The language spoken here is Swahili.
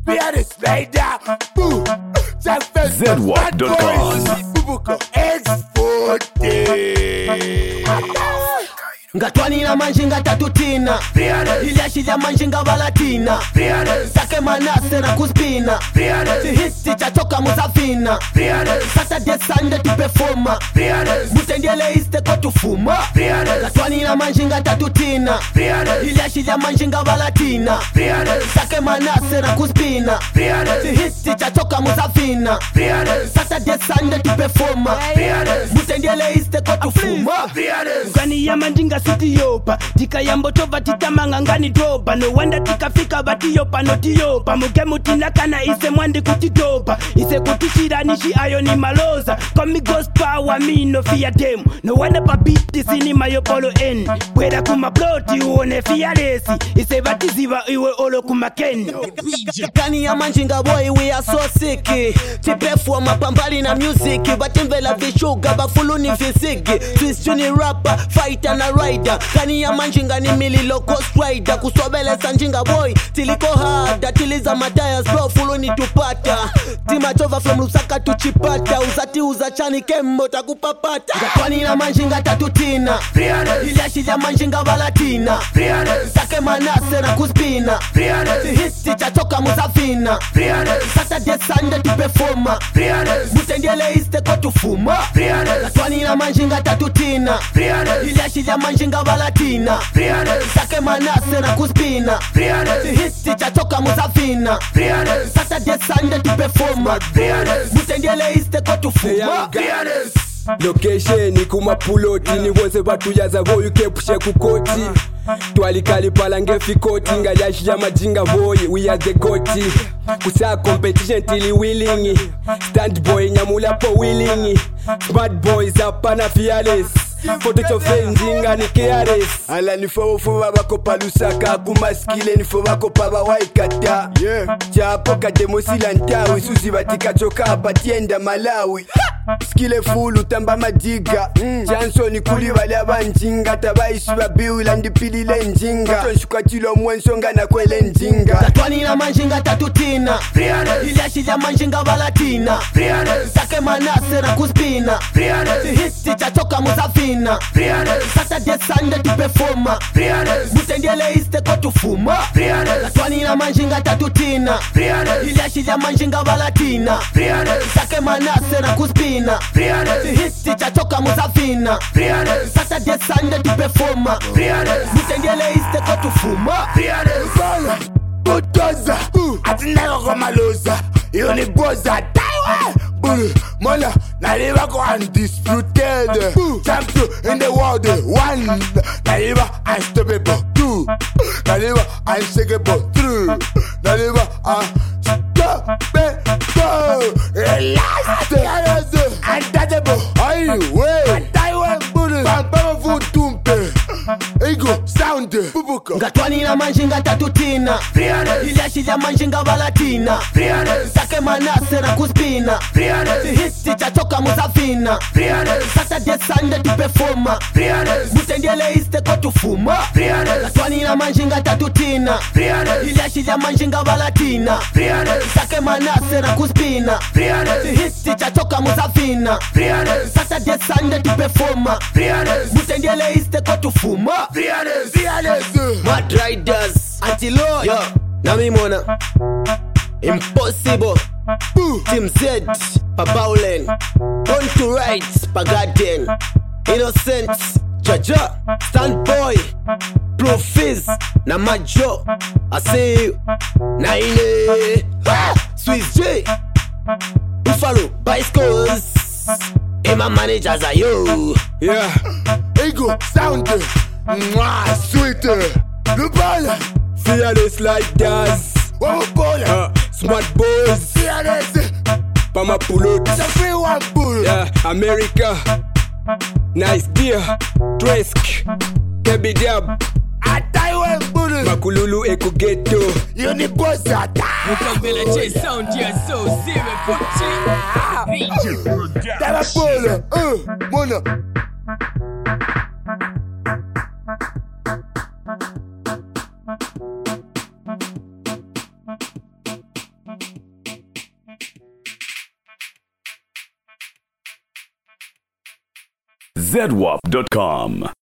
ZWAP.com. Ngatwani na manjinga tatutina Iliashija manjinga valatina Sake manase na kuspina Tihisi chatoka muzafina Saturday Sunday tupefoma Mutendiele iste kotufuma Ngatwani na manjinga tatutina Iliashija manjinga valatina Sake manase na kuspina Tihisi chatoka muzafina Saturday Sunday tupefoma Mutendiele iste kotufuma Ngani ya manjinga siti yopa Tika ya mbotova titamanga ngani dropa No wanda tikafika bati yopa no tiyopa Muke mutinaka na ise mwandi kutitopa Ise kutishiranishi ayo ni maloza Komi ghost power mi no fear them No wanda papiti sini mayopolo en Weda kuma ploti uone fearless Ise batiziva iwe olo kuma ken Kani ya manjinga boy we are so sick Tipefu wa mapambali na music Batimvela vishuga bafuluni fisiki Twistuni rapper, fighter na rider Kani ya manjinga ni mililo ghost rider Kusobele sanjinga boy Tiliko hada, tiliza matayas bro Fuluni tupata Tima chova from Lusaka tuchipata Uzati uzachani kembo takupapata Ngatwani na manjinga tatutina Iliashija manjinga valatina Sake manase na kuspina Tihisi chatoka muzafina Saturday Sunday tupefoma Mutendiele iste kotufuma Ngatwani na manjinga tatutina Iliashija manjinga valatina Sake manase na kuspina Tihisi chatoka muzafina Saturday Sunday tupefoma Mutendiele iste kotufuma Location kuma puloti ni wonse batuyaza boy kepushe kukoti Twalikali pala ngefikoti ngayashija majinga boy we are the goti Kusa competition tili willing Stand boy nyamula po willing Smart boys apana fearless Foto chofenzinga ni careless Ala nifo wako palusaka kumaskile nifo wako paba waikata Chapo kademo silantawi Suzi batika choka apatienda Malawi Skile full utamba madiga Jansoni kuli wale abanjinga Tabaishi babiula ndipilile njinga Tonshuka chilo mwensonga na kwele njinga Ngatwani na manjinga tatutina Iliashija manjinga valatina Sake manase na kuspina Tihisi chatoka muzafina Saturday Sunday tupefoma Mutendiele iste kotufuma Ngatwani na manjinga tatutina Iliashija manjinga valatina Sake manase na kuspina Tihisi chatoka muzafina Saturday Sunday tupefoma Mutendiele iste kotufuma Butoza, atineko komaloza Yoni boza, taiwe Mona, naliba ko undisputed Champion in the world, one Naliba unstoppable, two Naliba unshakable, three Naliba unstoppable Last, untouchable Highway, Taiwan, Pampama Futumpe Ego, sound, bubuko Ngatwani na manjinga tatutina Iliashija manjinga valatina Sake manase na kuspina Tihisi chatoka muzafina Saturday Sunday tupefoma Mutendiele iste kotufuma Ngatwani na manjinga tatutina Iliashija manjinga valatina Sake manase na kuspina Tihisi chatoka muzafina Saturday Sunday tupefoma Mutendiele iste kotufuma Mad Riders Anti-Lord Nami Mona Impossible Team Z Pabaulen Born to Ride Pagaden Innocent Jaja Standboy Profiz Na Majo I see you Naile Swiss J Buffalo Bicycles And my managers are you Ego, sound Mwah, sweet Lupala Fearless like Daz Wawabola Smart boys Fearless Pama pulot Safi wambulu America Nice dear Tresk Kebi Dab Ataiwe mbulu Makululu Eko Ghetto Yoni boza Mukambela J sound here so serious Tababola Mona zedwap.com.